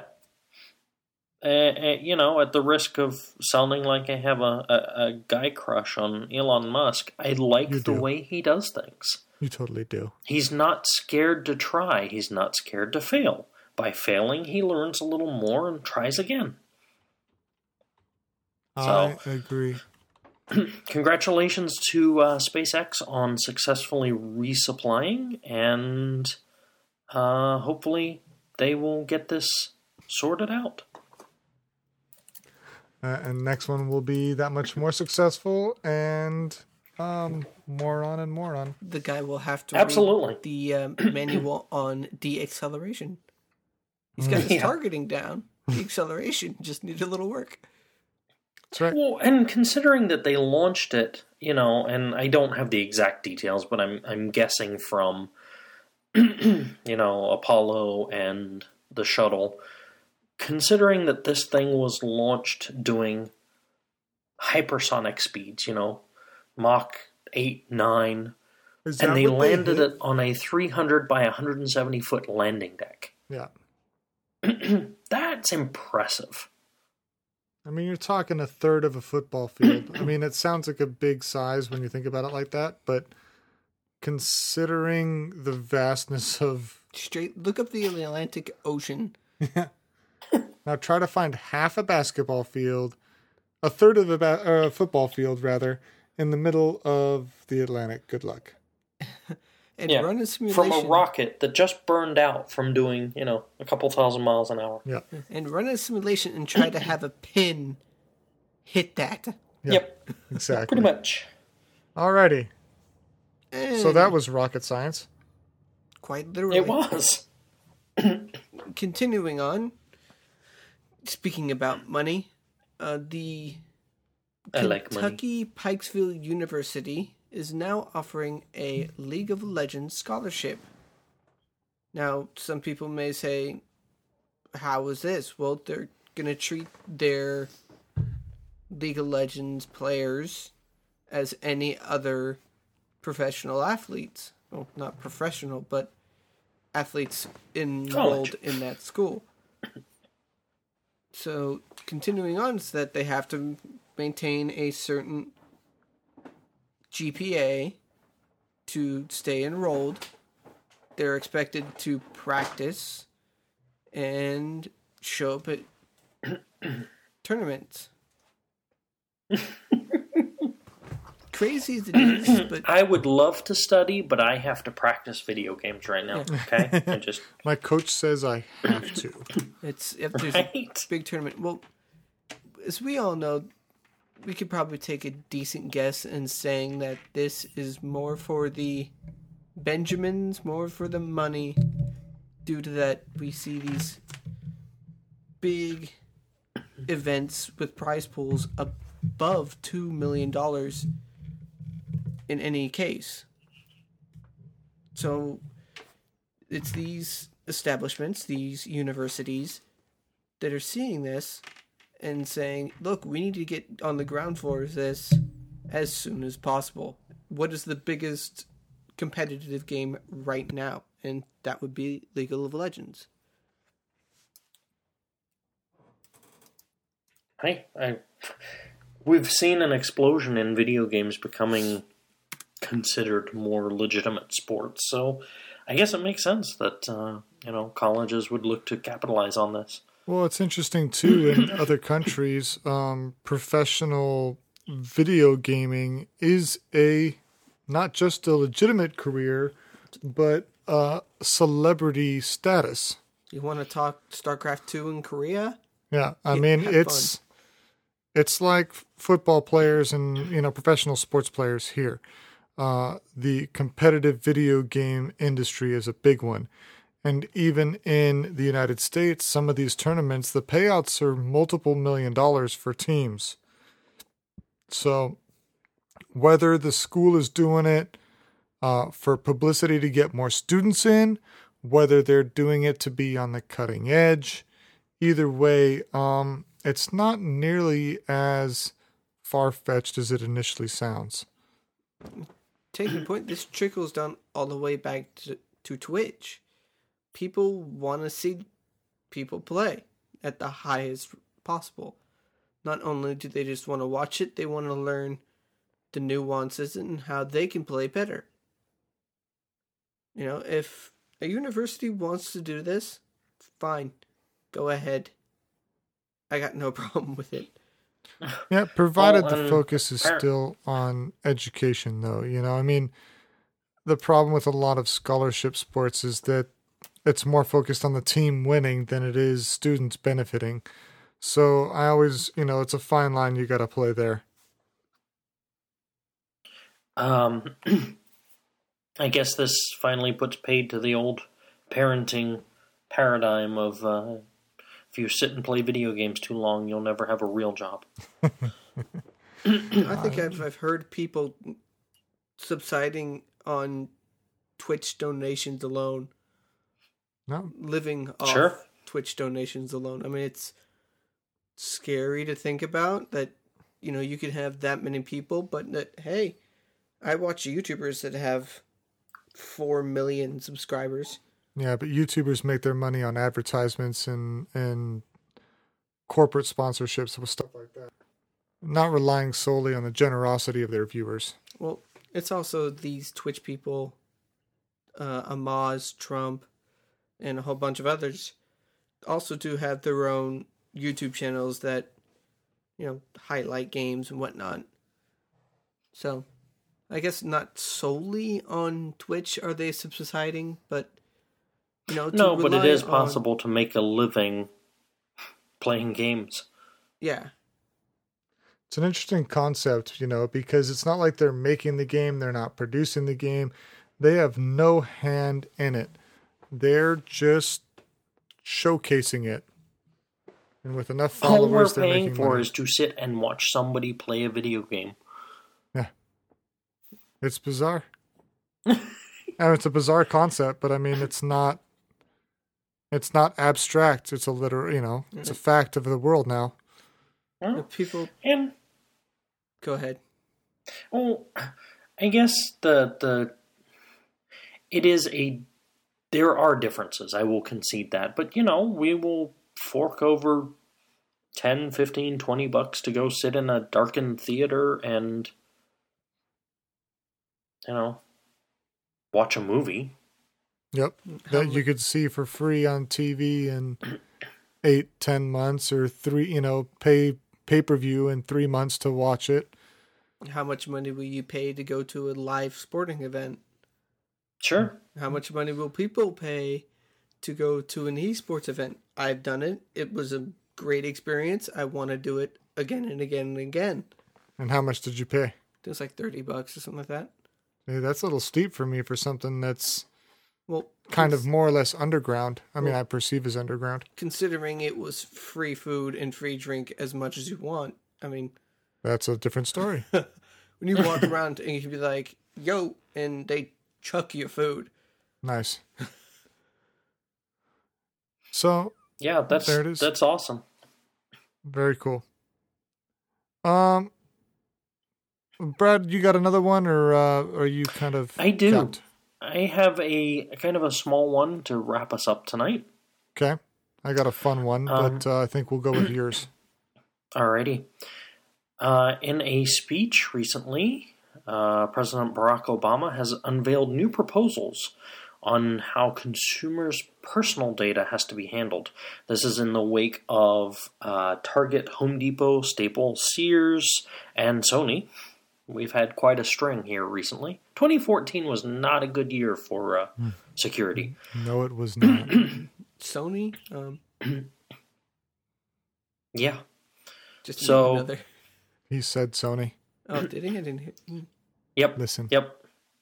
At the risk of sounding like I have a guy crush on Elon Musk, I like the way he does things. You totally do. He's not scared to try. He's not scared to fail. By failing, he learns a little more and tries again. I agree. Congratulations to SpaceX on successfully resupplying, and hopefully they will get this sorted out. And next one will be that much more successful, and more on. The guy will have to read the manual on de-acceleration. He's got his targeting down. The acceleration just needs a little work. That's right. Well, and considering that they launched it, and I don't have the exact details, but I'm guessing from, Apollo and the shuttle, considering that this thing was launched doing hypersonic speeds, Mach 8, 9, and they landed it on a 300 by 170 foot landing deck. Yeah. That's impressive. I mean, you're talking a third of a football field. I mean, it sounds like a big size when you think about it like that, but considering the vastness of... Look up the Atlantic Ocean. Now try to find half a basketball field, a third of a football field, rather, in the middle of the Atlantic. Good luck. And run a simulation. From a rocket that just burned out from doing, a couple thousand miles an hour. Yeah. And run a simulation and try to have a pin hit that. Yep. Exactly. Pretty much. Alrighty. So that was rocket science. Quite literally. It was. Continuing on, speaking about money, the Kentucky Pikesville University is now offering a League of Legends scholarship. Now, some people may say, how is this? Well, they're going to treat their League of Legends players as any other professional athletes. Well, not professional, but athletes enrolled in that school. So, continuing on is that they have to maintain a certain GPA to stay enrolled. They're expected to practice and show up at tournaments. Crazy as it is, but I would love to study, but I have to practice video games right now. Okay, My coach says I have to. There's a big tournament. Well, as we all know, we could probably take a decent guess in saying that this is more for the Benjamins, more for the money, due to that we see these big events with prize pools above $2 million in any case. So it's these establishments, these universities, that are seeing this and saying, look, we need to get on the ground floor of this as soon as possible. What is the biggest competitive game right now? And that would be League of Legends. We've seen an explosion in video games becoming considered more legitimate sports, so I guess it makes sense that colleges would look to capitalize on this. Well, it's interesting too. In other countries, professional video gaming is not just a legitimate career, but celebrity status. You want to talk StarCraft 2 in Korea? Yeah, I mean it's like football players and professional sports players here. The competitive video game industry is a big one. And even in the United States, some of these tournaments, the payouts are multiple $1 million for teams. So whether the school is doing it for publicity to get more students in, whether they're doing it to be on the cutting edge, either way, it's not nearly as far-fetched as it initially sounds. Taking point, this trickles down all the way back to Twitch. People want to see people play at the highest possible. Not only do they just want to watch it, they want to learn the nuances and how they can play better. If a university wants to do this, fine. Go ahead. I got no problem with it. Yeah, provided the focus is still on education, though. I mean, the problem with a lot of scholarship sports is that it's more focused on the team winning than it is students benefiting. So I always, it's a fine line you got to play there. I guess this finally puts paid to the old parenting paradigm of if you sit and play video games too long, you'll never have a real job. I think I've heard people subsiding on Twitch donations alone, No, living off Sure. Twitch donations alone. I mean, it's scary to think about that, you could have that many people, but that, hey, I watch YouTubers that have 4 million subscribers. yeah, but YouTubers make their money on advertisements and corporate sponsorships with stuff like that, not relying solely on the generosity of their viewers. Well, it's also these Twitch people, Amaz, Trump, and a whole bunch of others also do have their own YouTube channels that, highlight games and whatnot. So, I guess not solely on Twitch are they subsiding, but, No, to but it rely is on- possible to make a living playing games. Yeah. It's an interesting concept, because it's not like they're making the game, they're not producing the game. They have no hand in it. They're just showcasing it. And with enough All we're followers, they're paying making for money. is to sit and watch somebody play a video game. It's bizarre. And it's a bizarre concept, but I mean, it's not abstract. It's a literal, it's a fact of the world now. Well, The people... and Go ahead. well, I guess it is there are differences. I will concede that, but we will fork over $10, $15, $20 to go sit in a darkened theater and watch a movie. Yep. That you could see for free on TV in 8-10 months, or pay pay-per-view in 3 months to watch it. How much money will you pay to go to a live sporting event? Sure. How much money will people pay to go to an esports event? I've done it. It was a great experience. I want to do it again and again and again. And how much did you pay? It was like $30 or something like that. Hey, that's a little steep for me for something that's Well, kind of more or less underground. I mean, I perceive as underground. considering it was free food and free drink as much as you want. I mean, That's a different story. when you walk around and you can be like, yo, and they chuck you food. Nice. So, Yeah, There it is. that's awesome. very cool. Brad, you got another one, or are you kind of... I do. got- I have a kind of a small one to wrap us up tonight. Okay. I got a fun one, but I think we'll go with yours. Alrighty. In a speech recently, President Barack Obama has unveiled new proposals on how consumers' personal data has to be handled. This is in the wake of Target, Home Depot, Staples, Sears, and Sony. We've had quite a string here recently. 2014 was not a good year for security. No, it was not. Sony, Yeah. just So- another. He said Sony. Oh, did he? I didn't hear. Yep. Listen. Yep.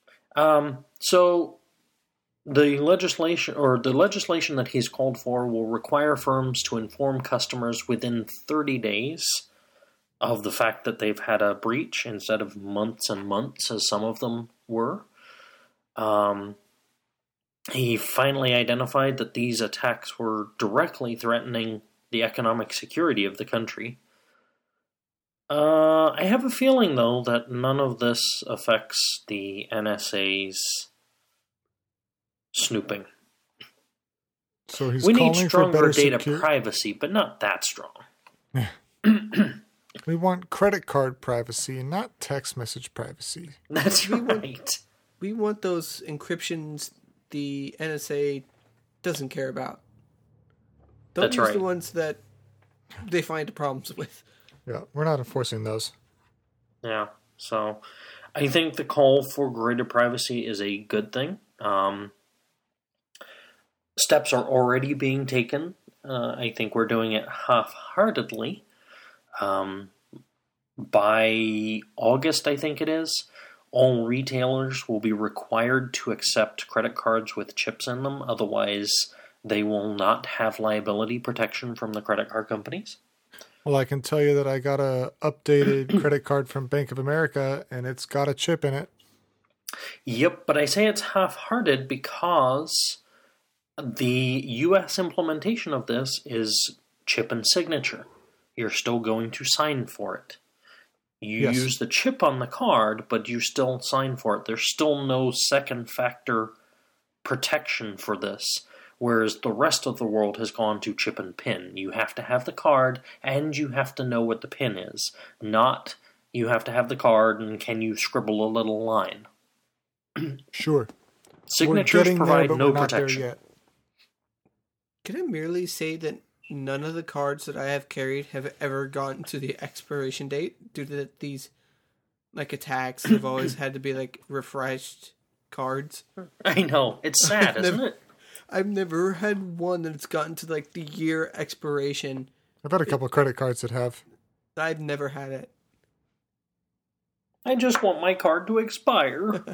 So the legislation that he's called for will require firms to inform customers within 30 days of the fact that they've had a breach, instead of months and months as some of them were. He finally identified that these attacks were directly threatening the economic security of the country. I have a feeling, though, that none of this affects the NSA's snooping. So he's We need calling for stronger better data security. privacy, but not that strong. We want credit card privacy, not text message privacy. That's right. We want those encryptions the NSA doesn't care about. Don't That's use right. the ones that they find problems with. Yeah, we're not enforcing those. Yeah, so I think the call for greater privacy is a good thing. Steps are already being taken. I think we're doing it half-heartedly. By August, I think it is, all retailers will be required to accept credit cards with chips in them. Otherwise, they will not have liability protection from the credit card companies. Well, I can tell you that I got a updated credit card from Bank of America, and it's got a chip in it. Yep, but I say it's half-hearted because the U.S. implementation of this is chip and signature. You're still going to sign for it. You use the chip on the card, but you still sign for it. There's still no second factor protection for this, whereas the rest of the world has gone to chip and pin. You have to have the card, and you have to know what the pin is. Not, you have to have the card, and can you scribble a little line. Sure. Signatures provide no protection. Can I merely say that none of the cards that I have carried have ever gotten to the expiration date due to these attacks have always had to be refreshed cards? I know. It's sad, isn't it? I've never had one that's gotten to the year expiration. I've had a couple of credit cards that have. I've never had it. I just want my card to expire.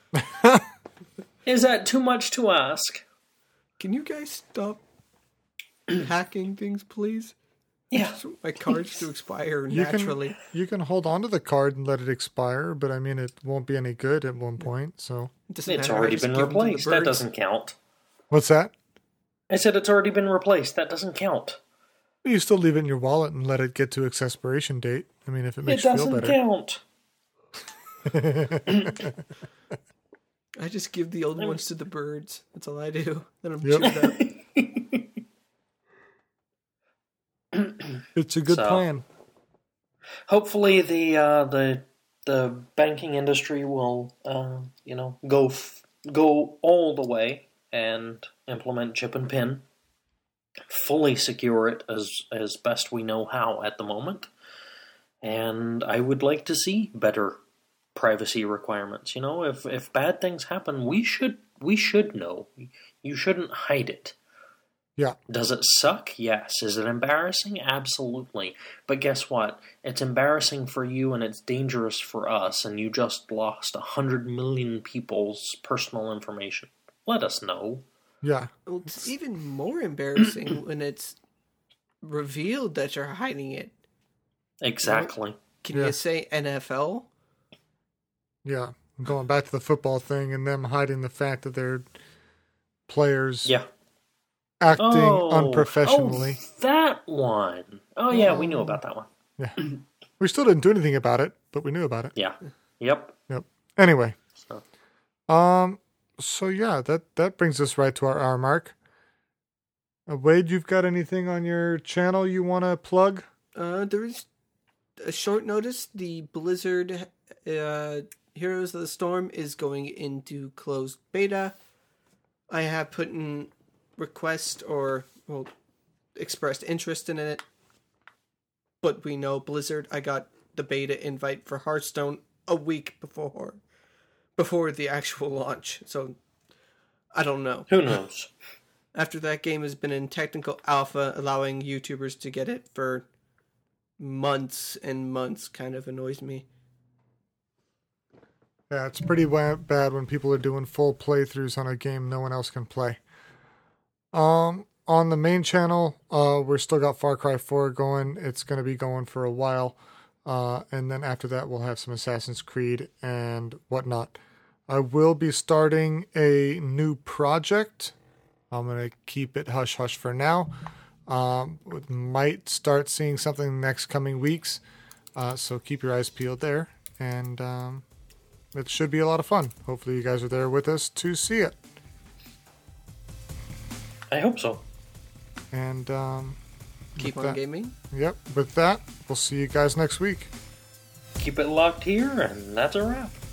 Is that too much to ask? Can you guys stop hacking things, please? Yeah. My cards to expire naturally. You can hold on to the card and let it expire, but I mean, it won't be any good at one point, so. It's already been replaced. That doesn't count. What's that? I said it's already been replaced. That doesn't count. You still leave it in your wallet and let it get to its expiration date. I mean, if it makes you feel better. It doesn't count. I just give the old ones to the birds. That's all I do. Let them chew it up. It's a good plan. Hopefully, the banking industry will, go all the way and implement chip and pin, fully secure it as best we know how at the moment. And I would like to see better privacy requirements. If bad things happen, we should know. You shouldn't hide it. Yeah. Does it suck? Yes. Is it embarrassing? Absolutely. But guess what? It's embarrassing for you and it's dangerous for us, and you just lost 100 million people's personal information. Let us know. Yeah. Well, it's even more embarrassing when it's revealed that you're hiding it. Exactly. Can you say NFL? Yeah. Going back to the football thing and them hiding the fact that they're players acting unprofessionally. Oh, that one. Oh, yeah, we knew about that one. Yeah. We still didn't do anything about it, but we knew about it. Yeah. Yep. Anyway. So yeah, that brings us right to our hour mark. Wade, you've got anything on your channel you want to plug? There is a short notice. The Blizzard Heroes of the Storm is going into closed beta. I have put in request expressed interest in it. But we know Blizzard, I got the beta invite for Hearthstone a week before the actual launch. So I don't know. Who knows? After that game has been in technical alpha, allowing YouTubers to get it for months and months kind of annoys me. Yeah, it's pretty bad when people are doing full playthroughs on a game no one else can play. On the main channel, we're still got Far Cry 4 going. It's going to be going for a while. And then after that, we'll have some Assassin's Creed and whatnot. I will be starting a new project. I'm going to keep it hush-hush for now. Might start seeing something in the next coming weeks. So keep your eyes peeled there. And it should be a lot of fun. Hopefully you guys are there with us to see it. I hope so. And keep on gaming. Yep. With that, we'll see you guys next week. Keep it locked here, and that's a wrap.